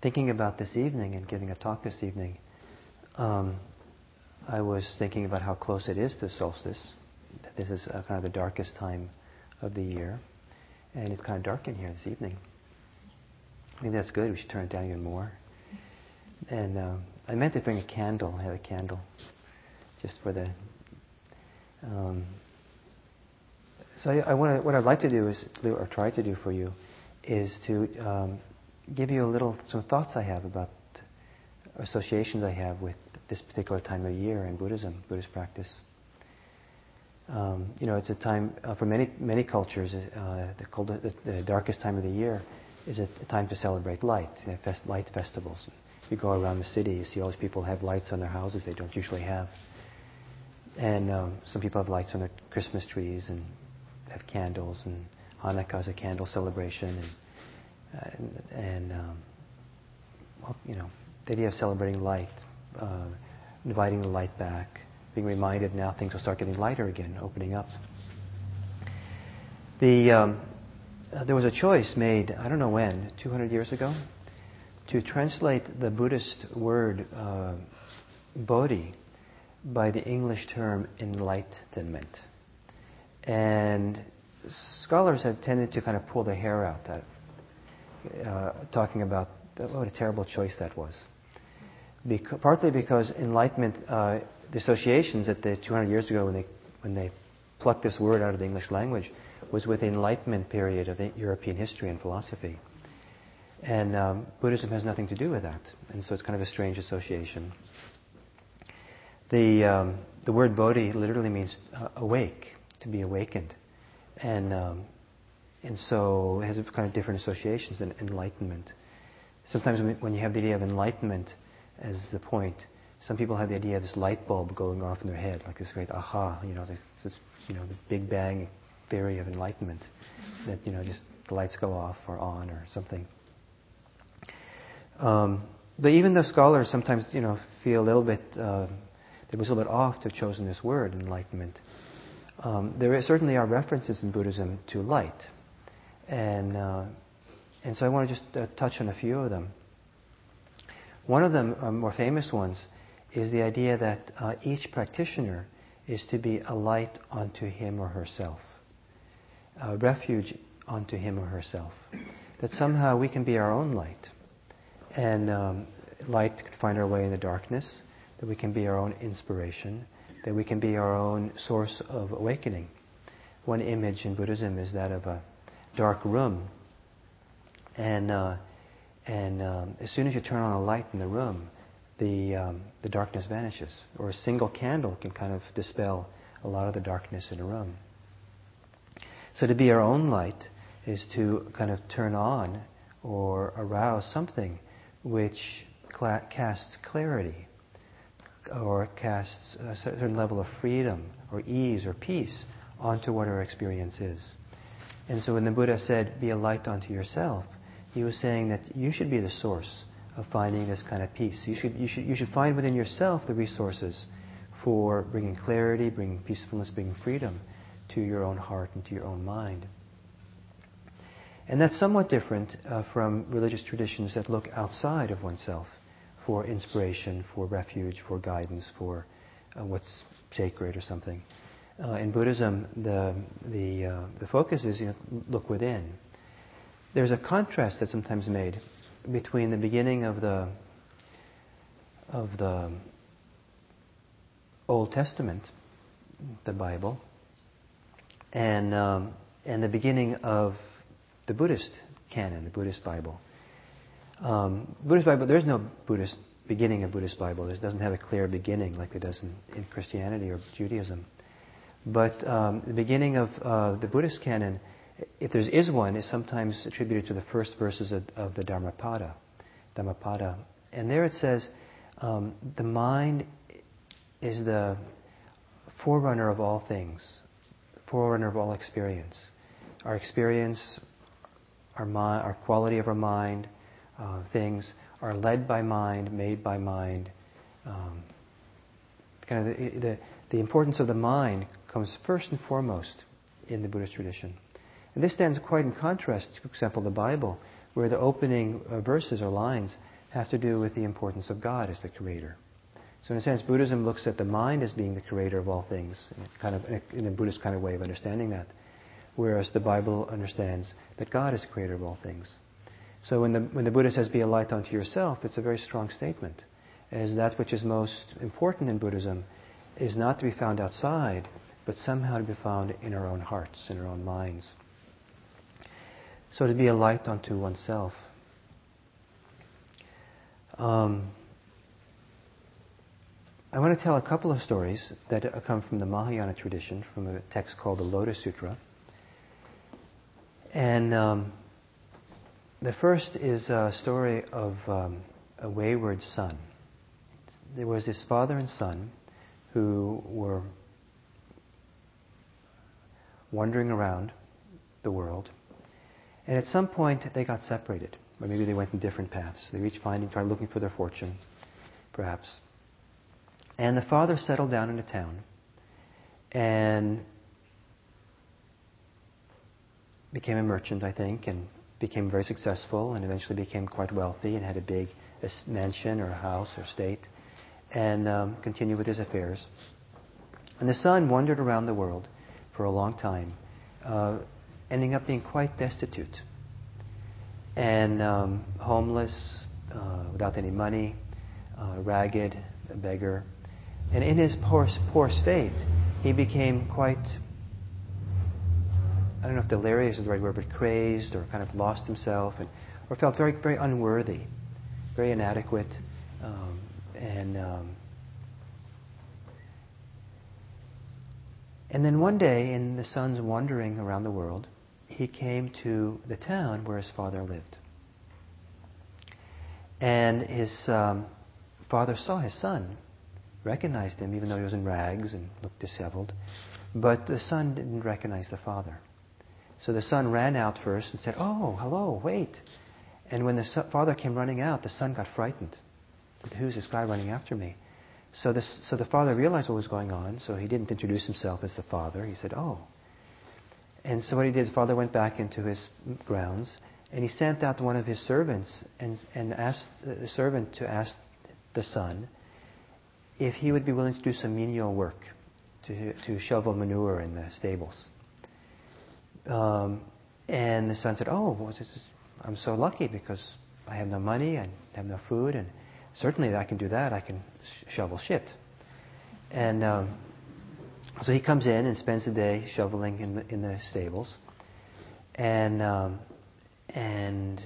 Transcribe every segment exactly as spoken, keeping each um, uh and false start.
thinking about this evening and giving a talk this evening, um, I was thinking about how close it is to solstice. That this is uh, kind of the darkest time of the year. And it's kind of dark in here this evening. Maybe that's good. We should turn it down even more. And uh, I meant to bring a candle. I had a candle just for the... Um, so I, I want what I'd like to do is, or try to do for you, is to um, give you a little, some thoughts I have about associations I have with this particular time of year in Buddhism, Buddhist practice. Um, you know, it's a time uh, for many many cultures. Uh, the, cold, the, the darkest time of the year is a, a time to celebrate light. They have fest, light festivals. If you go around the city, you see all these people have lights on their houses they don't usually have. And um, some people have lights on their Christmas trees and have candles. And Hanukkah is a candle celebration. And, and, and um, well, you know, the idea of celebrating light, uh, inviting the light back, being reminded now things will start getting lighter again, opening up. The um, uh, there was a choice made, I don't know when, two hundred years ago, to translate the Buddhist word uh, bodhi by the English term enlightenment. And scholars have tended to kind of pull their hair out, that, uh, talking about what a terrible choice that was. Because, partly because enlightenment, uh, the associations that the two hundred years ago when they when they plucked this word out of the English language was with the Enlightenment period of European history and philosophy. And um, Buddhism has nothing to do with that. And so it's kind of a strange association. The um, the word bodhi literally means uh, awake, to be awakened. And um, and so it has kind of different associations than enlightenment. Sometimes when you have the idea of enlightenment as the point, some people have the idea of this light bulb going off in their head, like this great aha, you know, this, this you know, the Big Bang theory of enlightenment, that, you know, just the lights go off or on or something. Um, but even though scholars sometimes, you know, feel a little bit, uh, it was a little bit off to have chosen this word, enlightenment, um, there is, certainly are references in Buddhism to light. And, uh, and so I want to just uh, touch on a few of them. One of the uh, more famous ones is the idea that uh, each practitioner is to be a light unto him or herself, a refuge unto him or herself. That somehow we can be our own light, and um, light can find our way in the darkness, that we can be our own inspiration, that we can be our own source of awakening. One image in Buddhism is that of a dark room, and uh, And um, as soon as you turn on a light in the room, the um, the darkness vanishes. Or a single candle can kind of dispel a lot of the darkness in a room. So to be our own light is to kind of turn on or arouse something which cla- casts clarity or casts a certain level of freedom or ease or peace onto what our experience is. And so when the Buddha said, be a light unto yourself, he was saying that you should be the source of finding this kind of peace. You should, you should, you should find within yourself the resources for bringing clarity, bringing peacefulness, bringing freedom to your own heart and to your own mind. And that's somewhat different uh, from religious traditions that look outside of oneself for inspiration, for refuge, for guidance, for uh, what's sacred or something. Uh, in Buddhism, the the uh, the focus is, you know, look within. There's a contrast that's sometimes made between the beginning of the of the Old Testament, the Bible, and um, and the beginning of the Buddhist canon, the Buddhist Bible. Um, Buddhist Bible, there's no Buddhist beginning of Buddhist Bible. It doesn't have a clear beginning like it does in, in Christianity or Judaism. But um, the beginning of uh, the Buddhist canon, if there is one, is sometimes attributed to the first verses of, of the Dhammapada. Dhammapada. And there it says, um, the mind is the forerunner of all things, forerunner of all experience. Our experience, our, mi- our quality of our mind, uh, things are led by mind, made by mind. Um, kind of the, the, the importance of the mind comes first and foremost in the Buddhist tradition. And this stands quite in contrast to, for example, the Bible, where the opening uh, verses or lines have to do with the importance of God as the creator. So in a sense, Buddhism looks at the mind as being the creator of all things, in a, kind of, in a, in a Buddhist kind of way of understanding that, whereas the Bible understands that God is the creator of all things. So when the, when the Buddha says, be a light unto yourself, it's a very strong statement, as that which is most important in Buddhism is not to be found outside, but somehow to be found in our own hearts, in our own minds. So to be a light unto oneself. Um, I want to tell a couple of stories that come from the Mahayana tradition, from a text called the Lotus Sutra. And um, the first is a story of um, a wayward son. There was this father and son who were wandering around the world. And at some point they got separated. Or maybe they went in different paths. They each finding, tried looking for their fortune, perhaps. And the father settled down in a town and became a merchant, I think, and became very successful and eventually became quite wealthy and had a big mansion or a house or estate and um, continued with his affairs. And the son wandered around the world for a long time, uh, ending up being quite destitute and um, homeless, uh, without any money, uh, ragged, a beggar. And in his poor, poor state, he became quite, I don't know if delirious is the right word, but crazed or kind of lost himself, and or felt very, very unworthy, very inadequate, um, and um, and then one day, in the son's wandering around the world, he came to the town where his father lived, and his um, father saw his son. Recognized him, even though he was in rags and looked disheveled. But the son didn't recognize the father. So the son ran out first and said, "Oh, hello, wait." And when the son, father came running out, the son got frightened. Who's this guy running after me? So, this, so the father realized what was going on, so he didn't introduce himself as the father. He said, "Oh." And so what he did, the father went back into his grounds, and he sent out one of his servants and, and asked the servant to ask the son if he would be willing to do some menial work, to to shovel manure in the stables. Um, and the son said, "Oh, well, this is, I'm so lucky because I have no money, I have no food, and certainly I can do that. I can sh- shovel shit." And um, so he comes in and spends the day shoveling in the, in the stables, and um, and.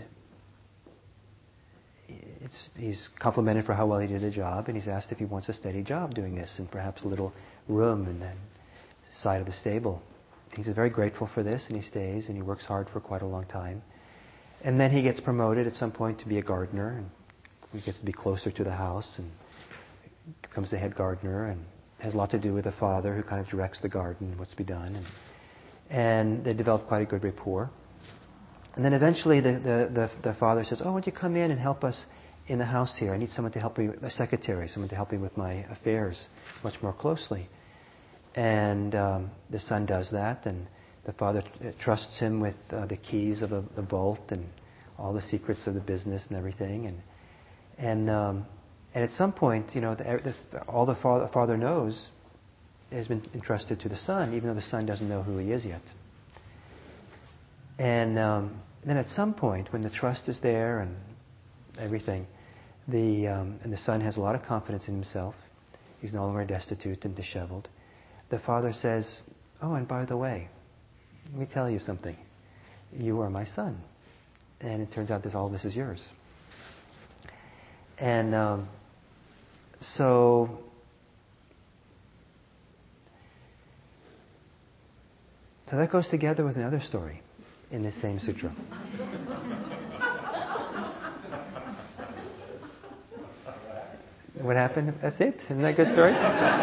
It's, he's complimented for how well he did the job, and he's asked if he wants a steady job doing this, and perhaps a little room in the side of the stable. He's very grateful for this, and he stays, and he works hard for quite a long time. And then he gets promoted at some point to be a gardener, and he gets to be closer to the house, and becomes the head gardener, and has a lot to do with the father, who kind of directs the garden, what's to be done. And, and they develop quite a good rapport. And then eventually the, the, the, the father says, "Oh, why don't you come in and help us in the house here? I need someone to help me, a secretary, someone to help me with my affairs much more closely." And um, the son does that, and the father trusts him with uh, the keys of a, the vault and all the secrets of the business and everything. And and um, and at some point, you know, the, the, all the father, father knows has been entrusted to the son, even though the son doesn't know who he is yet. And um, then at some point, when the trust is there and everything, the um, and the son has a lot of confidence in himself, he's no longer destitute and disheveled, the father says, "Oh, and by the way, let me tell you something. You are my son." And it turns out that all this is yours. And um, so so that goes together with another story in this same sutra. What happened? That's it? Isn't that a good story?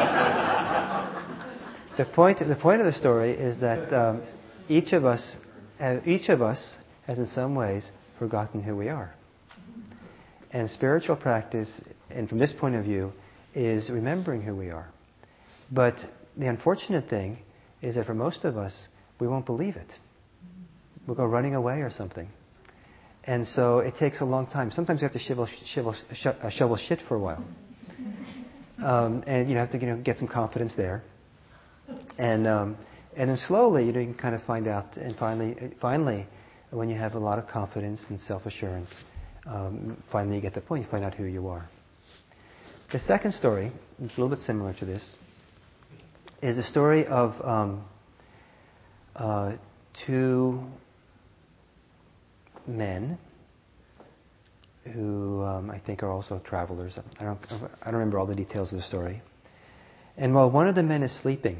the point, the point of the story is that um, each of us, uh, each of us has in some ways forgotten who we are. And spiritual practice, and from this point of view, is remembering who we are. But the unfortunate thing is that for most of us, we won't believe it. We'll go running away or something. And so it takes a long time. Sometimes you have to shovel, shovel, uh, shovel shit for a while. Um, and you have to you know, get some confidence there. And um, and then slowly you, know, you can kind of find out. And finally, finally, when you have a lot of confidence and self-assurance, um, finally you get the point. You find out who you are. The second story, which is a little bit similar to this, is a story of um, uh, two men who um, I think are also travelers. I don't, I don't remember all the details of the story. And while one of the men is sleeping,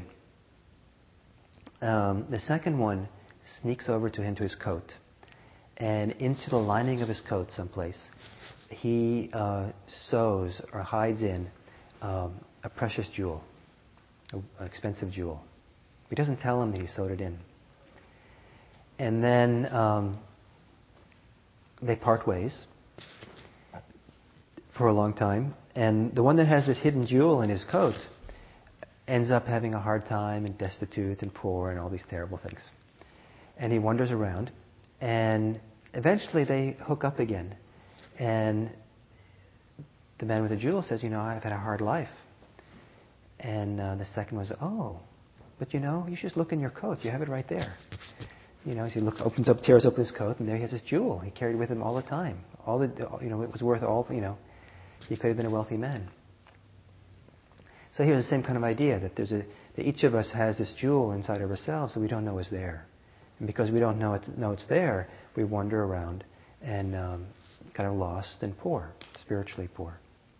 um, the second one sneaks over to him to his coat, and into the lining of his coat someplace, he uh, sews or hides in um, a precious jewel, an expensive jewel. He doesn't tell him that he sewed it in. And then um, they part ways for a long time. And the one that has this hidden jewel in his coat ends up having a hard time and destitute and poor and all these terrible things. And he wanders around. And eventually they hook up again. And the man with the jewel says, you know, I've had a hard life. And uh, the second was, oh, but you know, you should just look in your coat. You have it right there. You know, he looks, opens up, tears open his coat, and there he has his jewel. He carried with him all the time. All the, you know, it was worth all, you know, he could have been a wealthy man. So here's the same kind of idea, that there's a, that each of us has this jewel inside of ourselves that we don't know is there. And because we don't know, it, know it's there, we wander around and um, kind of lost and poor, spiritually poor.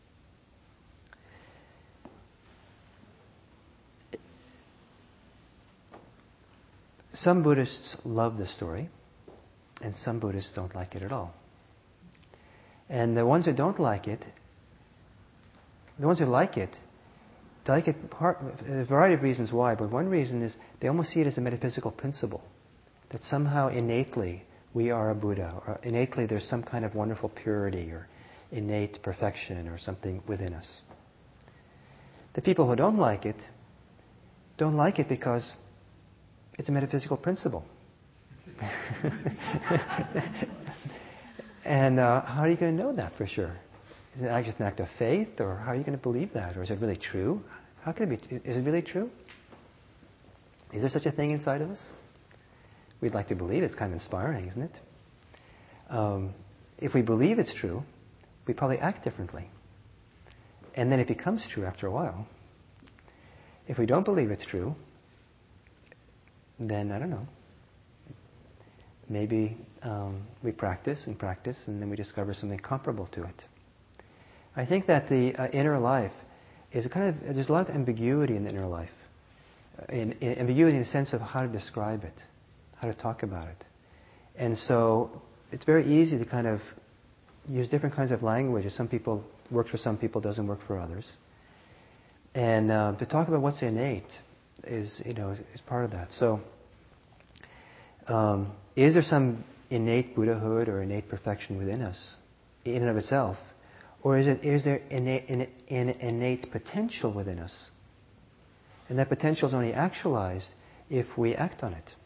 Some Buddhists love this story, and some Buddhists don't like it at all. And the ones who don't like it, the ones who like it, they like it, part, a variety of reasons why, but one reason is they almost see it as a metaphysical principle, that somehow innately we are a Buddha, or innately there's some kind of wonderful purity or innate perfection or something within us. The people who don't like it, don't like it because it's a metaphysical principle. And uh, how are you going to know that for sure? Is it just an act of faith, or how are you going to believe that? Or is it really true? How can it be? Is it really true? Is there such a thing inside of us? We'd like to believe it's kind of inspiring, isn't it? Um, if we believe it's true, we probably act differently. And then it becomes true after a while. If we don't believe it's true, then I don't know. Maybe um, we practice and practice, and then we discover something comparable to it. I think that the uh, inner life is a kind of, there's a lot of ambiguity in the inner life. In, in, ambiguity in the sense of how to describe it, how to talk about it. And so it's very easy to kind of use different kinds of language. Some people, works for some people, doesn't work for others. And uh, to talk about what's innate is, you know, is part of that. So, um, is there some innate Buddhahood or innate perfection within us, in and of itself? Or is it is there innate, innate, innate potential within us? And that potential is only actualized if we act on it.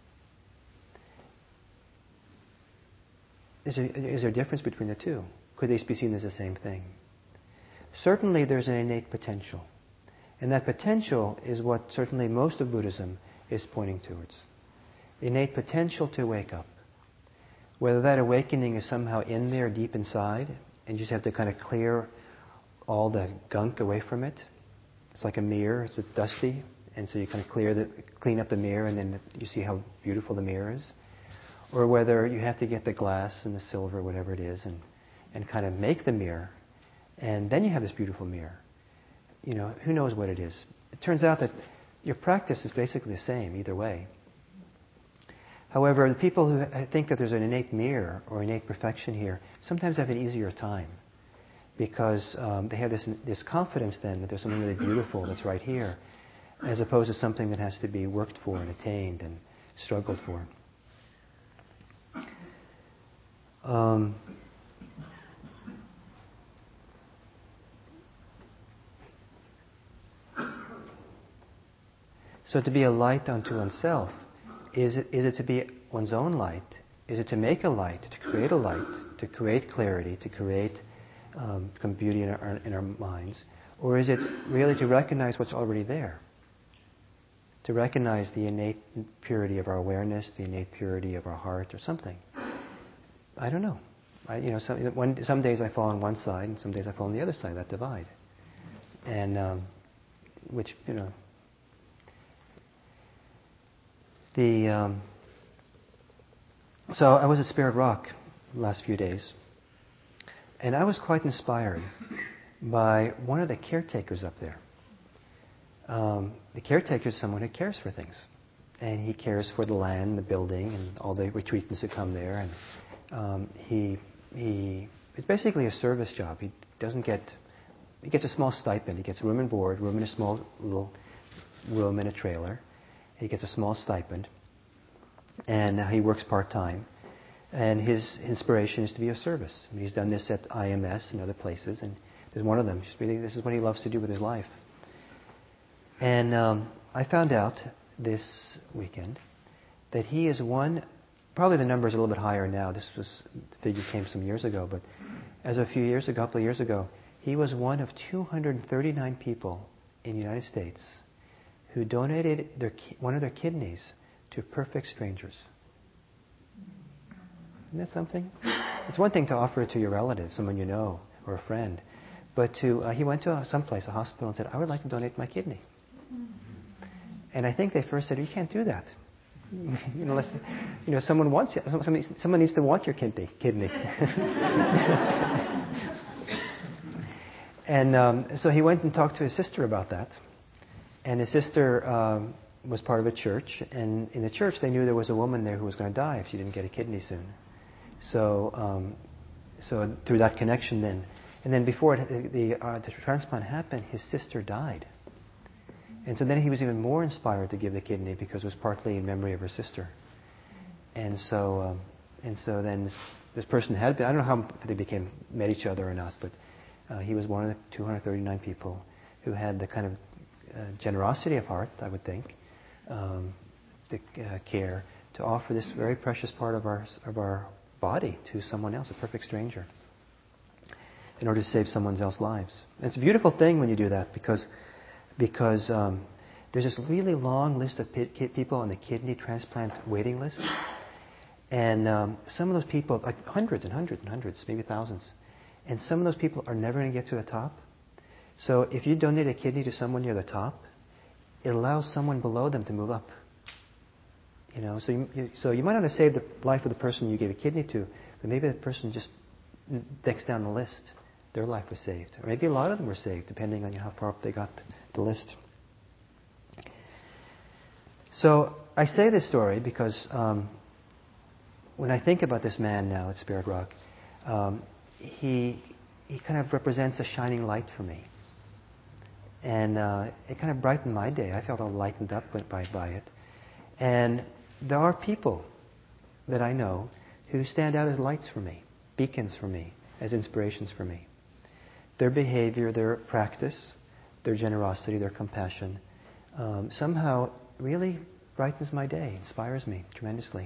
Is there, is there a difference between the two? Could they be seen as the same thing? Certainly there's an innate potential. And that potential is what certainly most of Buddhism is pointing towards. The innate potential to wake up. Whether that awakening is somehow in there deep inside, and you just have to kind of clear all the gunk away from it. It's like a mirror, it's, it's dusty, and so you kind of clear the, clean up the mirror, and then you see how beautiful the mirror is. Or whether you have to get the glass and the silver, whatever it is, and, and kind of make the mirror, and then you have this beautiful mirror. You know, who knows what it is. It turns out that your practice is basically the same either way. However, the people who think that there's an innate mirror or innate perfection here sometimes have an easier time, because um, they have this this confidence then that there's something really beautiful that's right here, as opposed to something that has to be worked for and attained and struggled for. Um, so to be a light unto oneself, is it, is it to be one's own light? Is it to make a light, to create a light, to create clarity, to create um, beauty in our, in our minds? Or is it really to recognize what's already there? To recognize the innate purity of our awareness, the innate purity of our heart, or something? I don't know. I, you know, some, one, some days I fall on one side, and some days I fall on the other side, that divide. And, um, which, you know, the, um, so I was at Spirit Rock the last few days, and I was quite inspired by one of the caretakers up there. Um, the caretaker is someone who cares for things. And he cares for the land, the building, and all the retreatants who come there. And um, he, he, it's basically a service job. He doesn't get, he gets a small stipend. He gets room and board, room in a small little room in a trailer. He gets a small stipend. And uh, he works part-time. And his inspiration is to be of service. I mean, he's done this at I M S and other places. And there's one of them. Just really, this is what he loves to do with his life. And um, I found out this weekend that he is one, probably the number is a little bit higher now. This was, the figure came some years ago, but as of a few years ago, a couple of years ago, he was one of two hundred thirty-nine people in the United States who donated their one of their kidneys to perfect strangers. Isn't that something? It's one thing to offer it to your relative, someone you know, or a friend, but to uh, he went to someplace, a hospital, and said, "I would like to donate my kidney." And I think they first said, "You can't do that. you know, unless, you know, someone wants you. Somebody, someone needs to want your kidney." kidney. And um, so he went and talked to his sister about that. And his sister um, was part of a church, and in the church they knew there was a woman there who was going to die if she didn't get a kidney soon. So, um, so through that connection, then, and then before it, the uh, the transplant happened, his sister died. And so then he was even more inspired to give the kidney because it was partly in memory of her sister. And so, um, and so then this, this person had been, I don't know how they became met each other or not, but uh, he was one of the two hundred thirty-nine people who had the kind of uh, generosity of heart, I would think, um, the uh, care to offer this very precious part of our of our body to someone else, a perfect stranger, in order to save someone else's lives. And it's a beautiful thing when you do that because. Because um, there's this really long list of people on the kidney transplant waiting list. And um, some of those people, like hundreds and hundreds and hundreds, maybe thousands. And some of those people are never going to get to the top. So if you donate a kidney to someone near the top, it allows someone below them to move up. You know, so you, you, so you might not have saved the life of the person you gave a kidney to, but maybe the person just next down the list, their life was saved. Or maybe a lot of them were saved, depending on how far up they got the list. So I say this story because um, when I think about this man now at Spirit Rock, um, he he kind of represents a shining light for me. And uh, it kind of brightened my day. I felt all lightened up by, by it. And there are people that I know who stand out as lights for me, beacons for me, as inspirations for me. Their behavior, their practice, their generosity, their compassion, um, somehow really brightens my day, inspires me tremendously.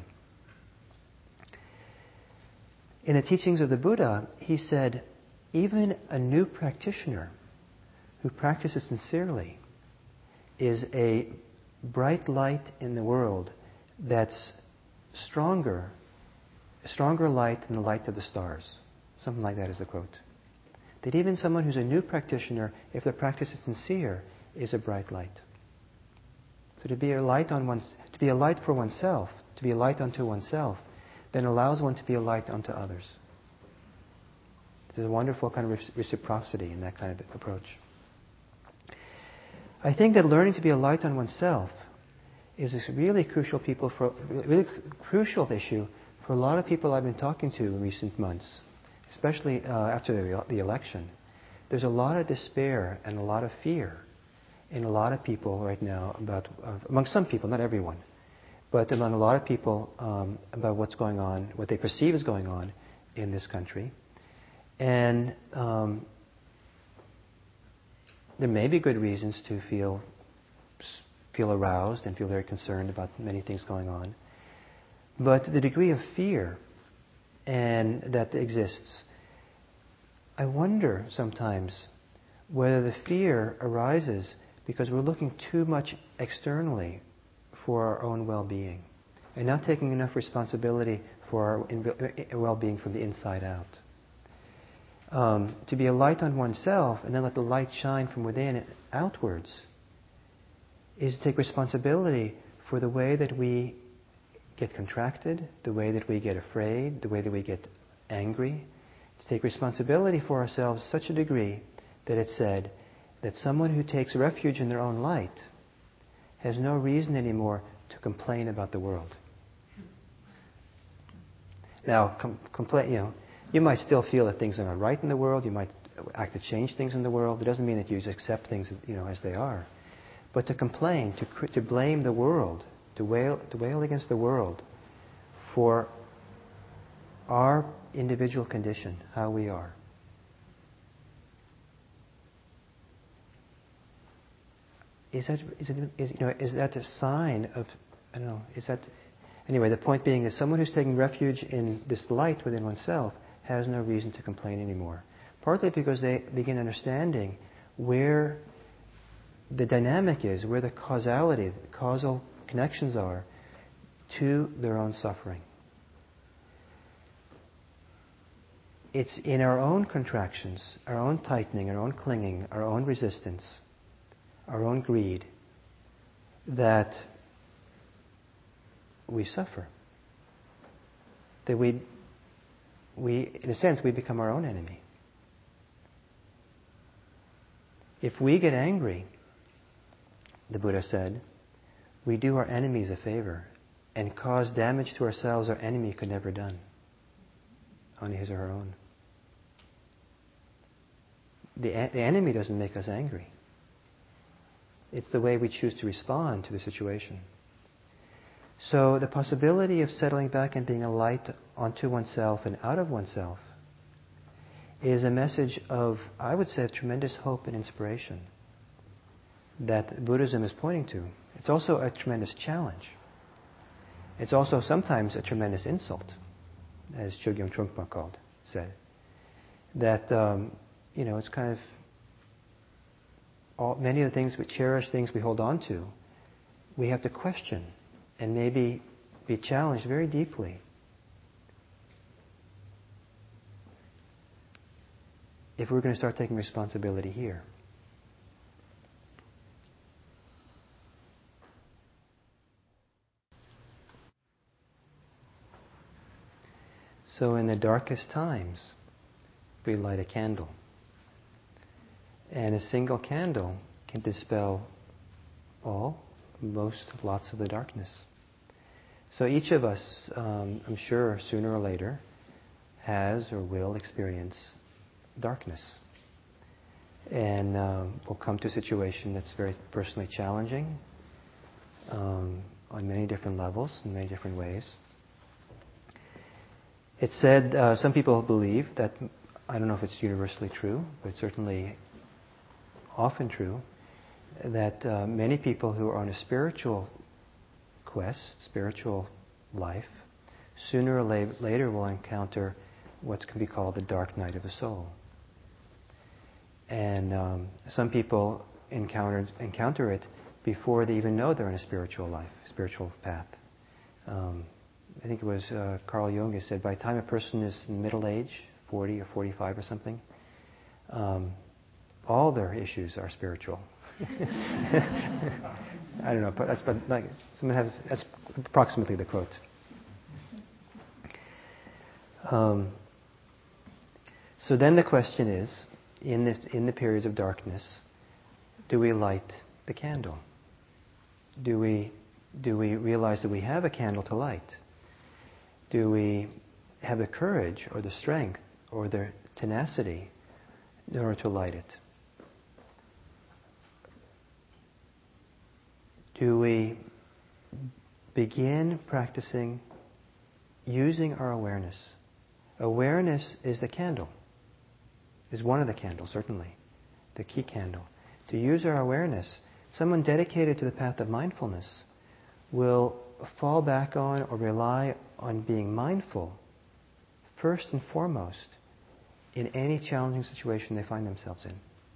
In the teachings of the Buddha, he said, even a new practitioner who practices sincerely is a bright light in the world that's stronger, a stronger light than the light of the stars. Something like that is the quote. That even someone who's a new practitioner, if their practice is sincere, is a bright light. So to be a light on one's, to be a light for oneself, to be a light unto oneself, then allows one to be a light unto others. There's a wonderful kind of reciprocity in that kind of approach. I think that learning to be a light on oneself is a really crucial people for really crucial issue for a lot of people I've been talking to in recent months. Especially uh, after the, the election, there's a lot of despair and a lot of fear in a lot of people right now about, uh, among some people, not everyone, but among a lot of people um, about what's going on, what they perceive is going on in this country. And um, there may be good reasons to feel feel aroused and feel very concerned about many things going on. But the degree of fear and that exists, I wonder sometimes whether the fear arises because we're looking too much externally for our own well-being and not taking enough responsibility for our well-being from the inside out. Um, to be a light on oneself and then let the light shine from within and outwards is to take responsibility for the way that we get contracted, the way that we get afraid, the way that we get angry. To take responsibility for ourselves to such a degree that it's said that someone who takes refuge in their own light has no reason anymore to complain about the world. Now, com- complain, you know, you might still feel that things are not right in the world. You might act to change things in the world. It doesn't mean that you just accept things, you know, as they are. But to complain, to cr- to blame the world, to wail, to wail against the world for our individual condition, how we are. Is that is, it, is you know is that a sign of I don't know is that anyway? The point being is someone who's taking refuge in this light within oneself has no reason to complain anymore. Partly because they begin understanding where the dynamic is, where the causality, the causal connections are to their own suffering. It's in our own contractions, our own tightening, our own clinging, our own resistance, our own greed, that we suffer. That we, we, in a sense, we become our own enemy. If we get angry, the Buddha said, we do our enemies a favor and cause damage to ourselves our enemy could never have done on his or her own. The, the enemy doesn't make us angry. It's the way we choose to respond to the situation. So the possibility of settling back and being a light onto oneself and out of oneself is a message of, I would say, of tremendous hope and inspiration that Buddhism is pointing to. It's also a tremendous challenge. It's also sometimes a tremendous insult, as Chogyam Trungpa called, said. That, um, you know, it's kind of all, many of the things, we cherish things we hold on to, we have to question and maybe be challenged very deeply. If we're going to start taking responsibility here. So in the darkest times, we light a candle. And a single candle can dispel all, most, lots of the darkness. So each of us, um, I'm sure, sooner or later, has or will experience darkness. And um, we'll come to a situation that's very personally challenging um, on many different levels, in many different ways. It's said, uh, some people believe that, I don't know if it's universally true, but it's certainly often true, that uh, many people who are on a spiritual quest, spiritual life, sooner or la- later will encounter what can be called the dark night of the soul. And um, some people encounter, encounter it before they even know they're in a spiritual life, spiritual path. Um, I think it was uh, Carl Jung who said, by the time a person is in middle age, forty or forty-five or something, um, all their issues are spiritual. I don't know, but that's but like someone have that's approximately the quote. Um, so then the question is, in this in the periods of darkness, do we light the candle? Do we do we realize that we have a candle to light? Do we have the courage or the strength or the tenacity in order to light it? Do we begin practicing using our awareness? Awareness is the candle, is one of the candles, certainly, the key candle. To use our awareness, someone dedicated to the path of mindfulness will fall back on or rely on being mindful first and foremost in any challenging situation they find themselves in.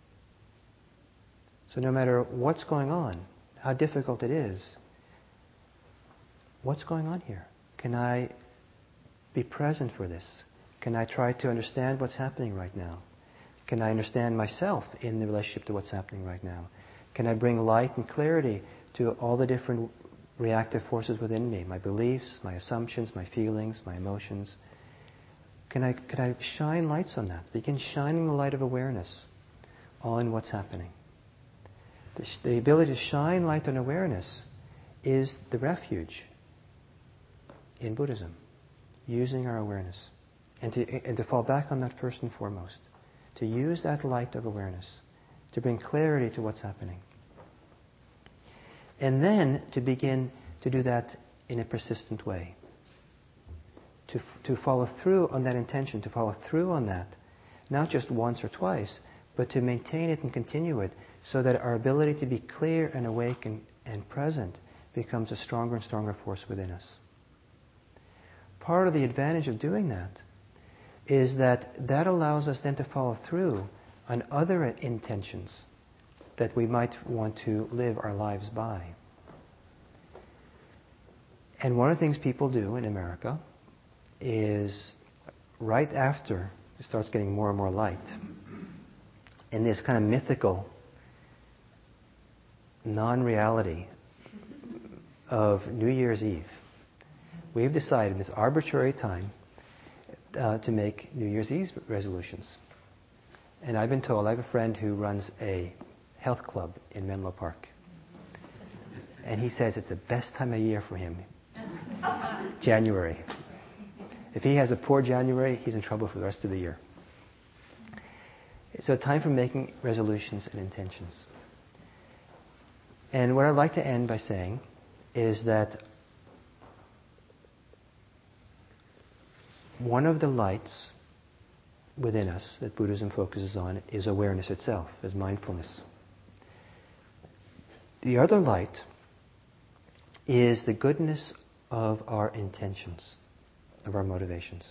So no matter what's going on, how difficult it is, what's going on here? Can I be present for this? Can I try to understand what's happening right now? Can I understand myself in the relationship to what's happening right now? Can I bring light and clarity to all the different reactive forces within me, my beliefs, my assumptions, my feelings, my emotions? Can I, can I shine lights on that? Begin shining the light of awareness on what's happening. The, the ability to shine light on awareness is the refuge in Buddhism, using our awareness. And to, and to fall back on that first and foremost. To use that light of awareness to bring clarity to what's happening. And then to begin to do that in a persistent way. To, to follow through on that intention, to follow through on that, not just once or twice, but to maintain it and continue it so that our ability to be clear and awake and, and present becomes a stronger and stronger force within us. Part of the advantage of doing that is that that allows us then to follow through on other intentions that we might want to live our lives by. And one of the things people do in America is right after it starts getting more and more light, in this kind of mythical non-reality of New Year's Eve, we've decided this arbitrary time uh, to make New Year's Eve resolutions. And I've been told, I have a friend who runs a health club in Menlo Park. And he says it's the best time of year for him. January. If he has a poor January, he's in trouble for the rest of the year. So time for making resolutions and intentions. And what I'd like to end by saying is that one of the lights within us that Buddhism focuses on is awareness itself, is mindfulness. The other light is the goodness of our intentions, of our motivations.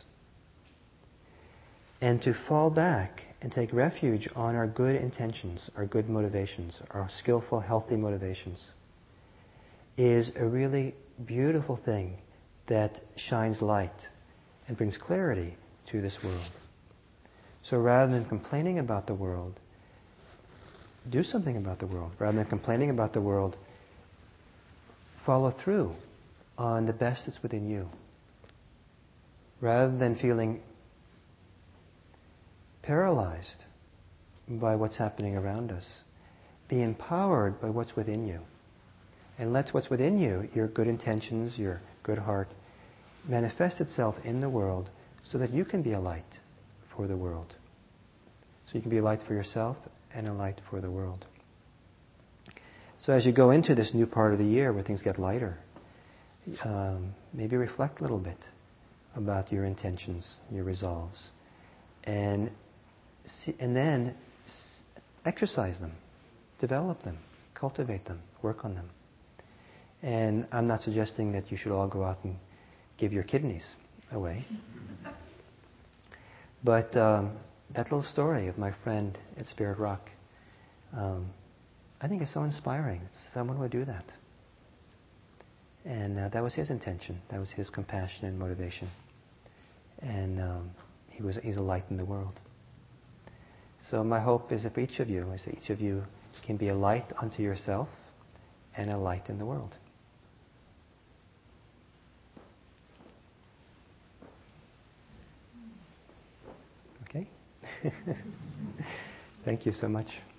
And to fall back and take refuge on our good intentions, our good motivations, our skillful, healthy motivations, is a really beautiful thing that shines light and brings clarity to this world. So rather than complaining about the world, do something about the world. Rather than complaining about the world, follow through on the best that's within you. Rather than feeling paralyzed by what's happening around us, be empowered by what's within you. And let what's within you, your good intentions, your good heart, manifest itself in the world so that you can be a light for the world. So you can be a light for yourself and a light for the world. So as you go into this new part of the year where things get lighter, um, maybe reflect a little bit about your intentions, your resolves, and see, and then exercise them, develop them, cultivate them, work on them. And I'm not suggesting that you should all go out and give your kidneys away. But um, that little story of my friend at Spirit Rock, um, I think is so inspiring. Someone would do that. And uh, that was his intention. That was his compassion and motivation. And um, he was he's a light in the world. So my hope is if each of you, is that each of you can be a light unto yourself and a light in the world. Okay? Thank you so much.